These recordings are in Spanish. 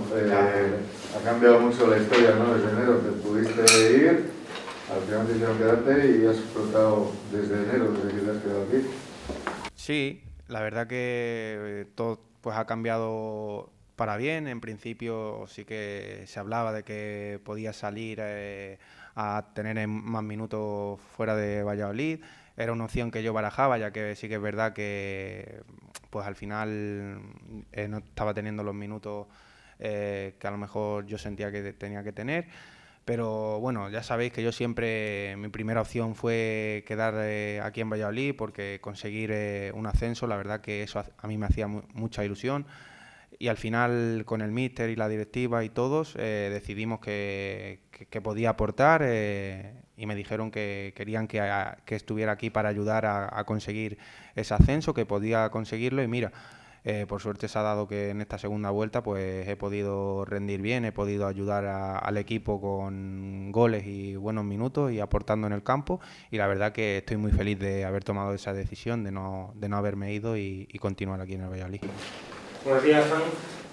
ha cambiado mucho la historia, ¿no? Desde enero te pudiste ir, al final te hicieron quedarte y has explotado desde enero, desde que te has quedado aquí. Sí, la verdad que todo pues ha cambiado para bien. En principio sí que se hablaba de que podía salir a tener más minutos fuera de Valladolid. Era una opción que yo barajaba, ya que sí que es verdad que pues al final no estaba teniendo los minutos que a lo mejor yo sentía que tenía que tener. Pero bueno, ya sabéis que yo siempre, mi primera opción fue quedar aquí en Valladolid porque conseguir un ascenso, la verdad que eso a mí me hacía mucha ilusión. Y al final con el míster y la directiva y todos decidimos que podía aportar y me dijeron que querían que estuviera aquí para ayudar a conseguir ese ascenso, que podía conseguirlo y mira, por suerte se ha dado que en esta segunda vuelta pues he podido rendir bien, he podido ayudar al equipo con goles y buenos minutos y aportando en el campo y la verdad que estoy muy feliz de haber tomado esa decisión de no haberme ido y continuar aquí en el Valladolid. Buenos días, Fran.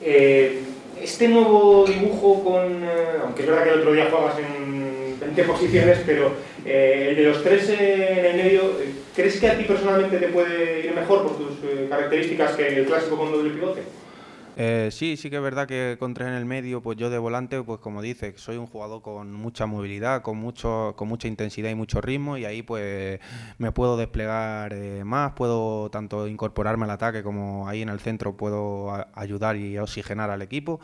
Este nuevo dibujo aunque es verdad que el otro día jugabas en 20 posiciones, pero el de los tres en el medio, ¿crees que a ti personalmente te puede ir mejor por tus características que el clásico con doble pivote? Sí que es verdad que con tres en el medio, pues yo de volante, pues como dices, soy un jugador con mucha movilidad, con mucha intensidad y mucho ritmo y ahí pues me puedo desplegar más, puedo tanto incorporarme al ataque como ahí en el centro puedo ayudar y oxigenar al equipo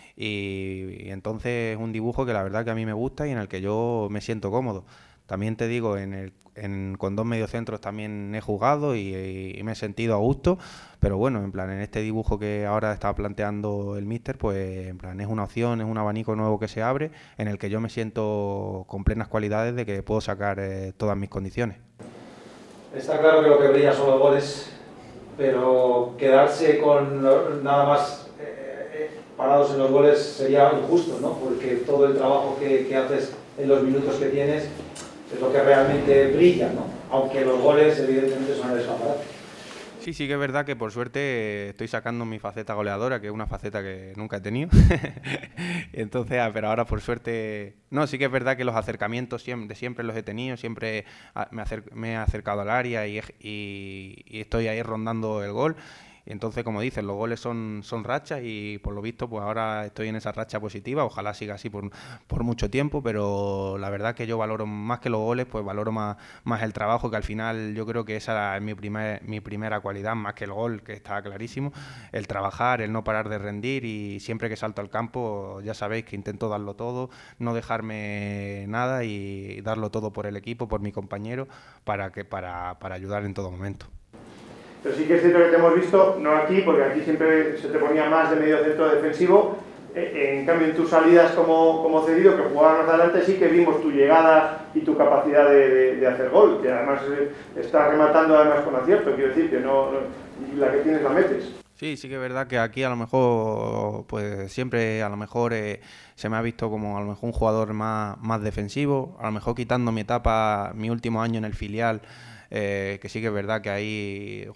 y entonces es un dibujo que la verdad que a mí me gusta y en el que yo me siento cómodo. También te digo, con dos mediocentros también he jugado y me he sentido a gusto, pero bueno, en plan, en este dibujo que ahora está planteando el míster, pues en plan, es una opción, es un abanico nuevo que se abre, en el que yo me siento con plenas cualidades de que puedo sacar todas mis condiciones. Está claro que lo que brilla son los goles, pero quedarse con nada más parados en los goles sería injusto, ¿no? Porque todo el trabajo que haces en los minutos que tienes es lo que realmente brilla, ¿no? Aunque los goles evidentemente son el escaparate. Sí que es verdad que por suerte estoy sacando mi faceta goleadora, que es una faceta que nunca he tenido. Entonces, pero ahora por suerte... No, sí que es verdad que los acercamientos siempre los he tenido, siempre me he acercado al área y estoy ahí rondando el gol. Entonces, como dices, los goles son rachas y por lo visto pues ahora estoy en esa racha positiva, ojalá siga así por mucho tiempo, pero la verdad que yo valoro más que los goles, pues valoro más el trabajo, que al final yo creo que esa es mi primera cualidad, más que el gol, que está clarísimo, el trabajar, el no parar de rendir y siempre que salto al campo ya sabéis que intento darlo todo, no dejarme nada y darlo todo por el equipo, por mi compañero, para ayudar en todo momento. Pero sí que es cierto que te hemos visto, no aquí, porque aquí siempre se te ponía más de medio centro defensivo, en cambio en tus salidas como cedido, que jugabas más adelante, sí que vimos tu llegada y tu capacidad de hacer gol, que además estás rematando además con acierto, quiero decir que no la que tienes la metes. Sí que es verdad que aquí a lo mejor, pues siempre a lo mejor se me ha visto como a lo mejor un jugador más defensivo, a lo mejor quitando mi último año en el filial, que sí que es verdad que ahí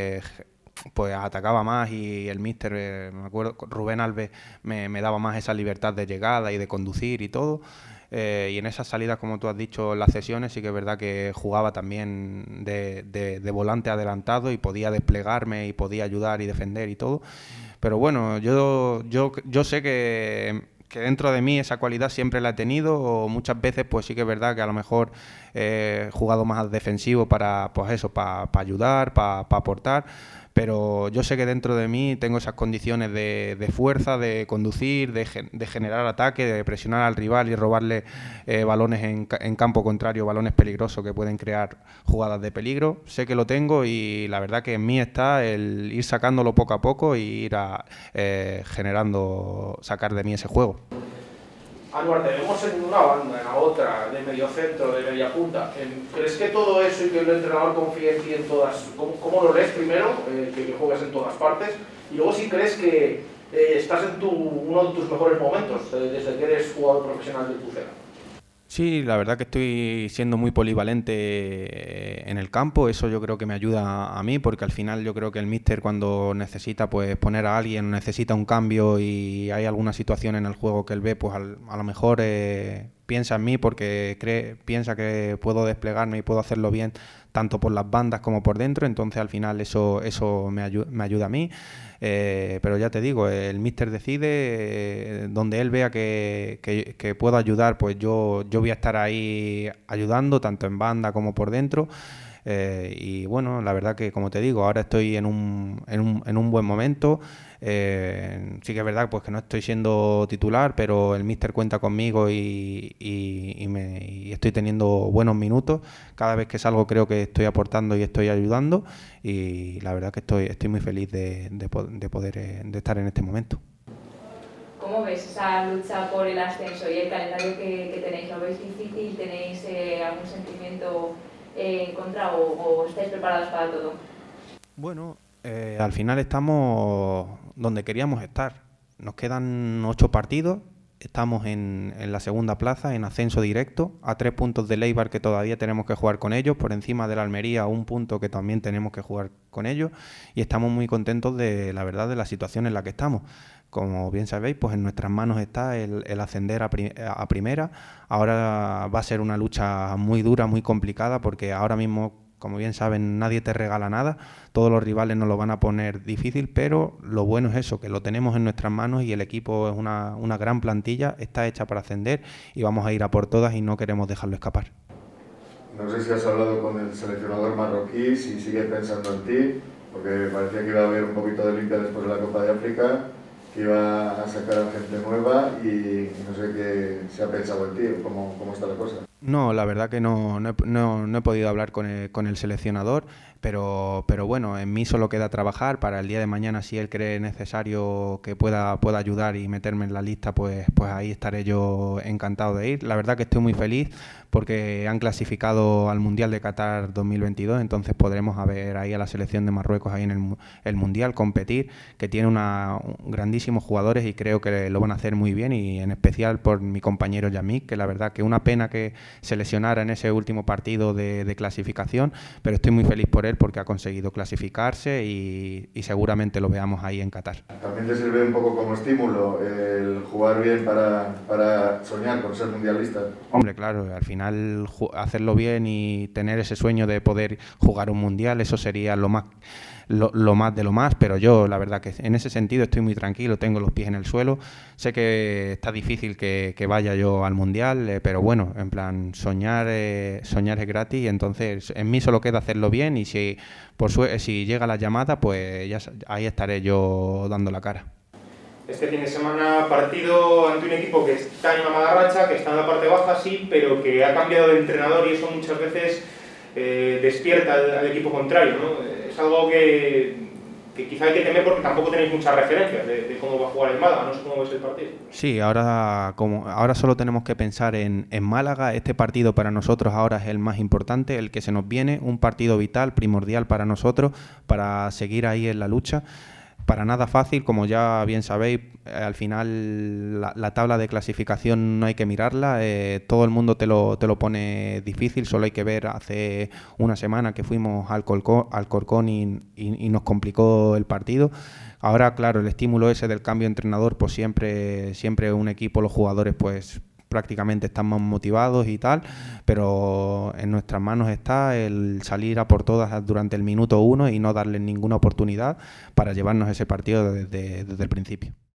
pues atacaba más y el míster, me acuerdo, Rubén Alves me daba más esa libertad de llegada y de conducir y todo. Y en esas salidas, como tú has dicho, las cesiones, sí que es verdad que jugaba también de volante adelantado y podía desplegarme y podía ayudar y defender y todo. Pero bueno, yo sé que dentro de mí esa cualidad siempre la he tenido, o muchas veces pues sí que es verdad que a lo mejor he jugado más defensivo para ayudar, para aportar, pero yo sé que dentro de mí tengo esas condiciones de fuerza, de conducir, de generar ataque, de presionar al rival y robarle balones en campo contrario, balones peligrosos que pueden crear jugadas de peligro. Sé que lo tengo y la verdad que en mí está el ir sacándolo poco a poco y ir sacar de mí ese juego. Anuar, te vemos en una banda, en la otra, de medio centro, de media punta. ¿Crees que todo eso y que el entrenador confíe en ti en todas? ¿Cómo lo lees primero? Que juegas en todas partes. Y luego si crees que estás en uno de tus mejores momentos, desde que eres jugador profesional del Pucela. Sí, la verdad que estoy siendo muy polivalente en el campo, eso yo creo que me ayuda a mí, porque al final yo creo que el míster cuando necesita pues poner a alguien, necesita un cambio y hay alguna situación en el juego que él ve, pues a lo mejor piensa en mí porque piensa que puedo desplegarme y puedo hacerlo bien tanto por las bandas como por dentro, entonces al final eso me ayuda a mí. Pero ya te digo, el míster decide, donde él vea que puedo ayudar, pues yo voy a estar ahí ayudando, tanto en banda como por dentro. Y bueno, la verdad que, como te digo, ahora estoy en un buen momento. Sí que es verdad pues que no estoy siendo titular, pero el míster cuenta conmigo y estoy teniendo buenos minutos. Cada vez que salgo creo que estoy aportando y estoy ayudando, y la verdad que estoy muy feliz de poder estar en este momento. ¿Cómo ves esa lucha por el ascenso y el calendario que tenéis? ¿Lo veis difícil? ¿Tenéis algún sentimiento en contra o estáis preparados para todo? Bueno, al final estamos donde queríamos estar. Nos quedan 8 partidos, estamos en la segunda plaza, en ascenso directo, a 3 puntos del Eibar, que todavía tenemos que jugar con ellos, por encima de la Almería, 1 punto que también tenemos que jugar con ellos, y estamos muy contentos de la verdad de la situación en la que estamos. Como bien sabéis, pues en nuestras manos está el ascender a primera. Ahora va a ser una lucha muy dura, muy complicada, porque ahora mismo, como bien saben, nadie te regala nada, todos los rivales nos lo van a poner difícil, pero lo bueno es eso, que lo tenemos en nuestras manos y el equipo es una gran plantilla, está hecha para ascender y vamos a ir a por todas y no queremos dejarlo escapar. No sé si has hablado con el seleccionador marroquí, si sigue pensando en ti, porque parecía que iba a haber un poquito de limpia después de la Copa de África, que iba a sacar a gente nueva y no sé qué se ha pensado en ti, cómo está la cosa. No, la verdad que no he podido hablar con el seleccionador, pero bueno, en mí solo queda trabajar para el día de mañana. Si él cree necesario que pueda ayudar y meterme en la lista, pues ahí estaré yo encantado de ir. La verdad que estoy muy feliz porque han clasificado al Mundial de Qatar 2022, entonces podremos ver ahí a la selección de Marruecos ahí en el Mundial competir, que tiene grandísimos jugadores y creo que lo van a hacer muy bien, y en especial por mi compañero Yamik, que la verdad que una pena que se lesionara en ese último partido de clasificación, pero estoy muy feliz por él porque ha conseguido clasificarse y seguramente lo veamos ahí en Qatar. ¿También te sirve un poco como estímulo el jugar bien para soñar con ser mundialista? Hombre, claro, al final hacerlo bien y tener ese sueño de poder jugar un mundial, eso sería lo más de lo más, pero yo la verdad que en ese sentido estoy muy tranquilo, tengo los pies en el suelo. Sé que está difícil que vaya yo al mundial, pero bueno, en plan soñar es gratis, y entonces en mí solo queda hacerlo bien, y si llega la llamada, pues ahí estaré yo dando la cara. Este fin de semana partido ante un equipo que está en una mala racha, que está en la parte baja, sí, pero que ha cambiado de entrenador, y eso muchas veces despierta al equipo contrario, ¿no? Es algo que quizá hay que temer porque tampoco tenéis muchas referencias de cómo va a jugar el Málaga. No sé cómo ves el partido. Sí, ahora solo tenemos que pensar en Málaga. Este partido para nosotros ahora es el más importante, el que se nos viene, un partido vital, primordial para nosotros, para seguir ahí en la lucha. Para nada fácil, como ya bien sabéis, al final la tabla de clasificación no hay que mirarla, todo el mundo te lo pone difícil, solo hay que ver hace una semana que fuimos al Corcón y nos complicó el partido. Ahora, claro, el estímulo ese del cambio de entrenador, pues siempre un equipo, los jugadores pues prácticamente están más motivados y tal, pero en nuestras manos está el salir a por todas durante el minuto 1 y no darles ninguna oportunidad para llevarnos ese partido desde el principio.